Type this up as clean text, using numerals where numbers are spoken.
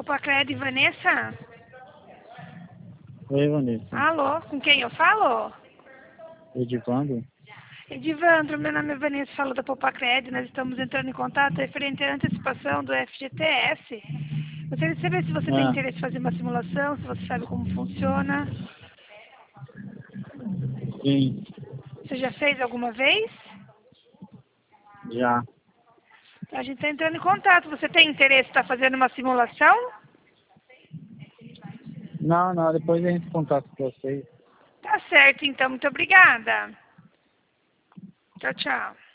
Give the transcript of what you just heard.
Popacred, Vanessa? Oi, Vanessa. Alô, com quem eu falo? Edivando? Edivandro, meu nome é Vanessa, falo da Popacred. Nós estamos entrando em contato referente à antecipação do FGTS. Gostaria de saber se você tem Ah, interesse em fazer uma simulação, se você sabe como funciona. sim, Você já fez alguma vez? já. A gente está entrando em contato. Você tem interesse em estar fazendo uma simulação? Não, depois a gente contata com vocês. Tá certo, então. Muito obrigada. Tchau, tchau.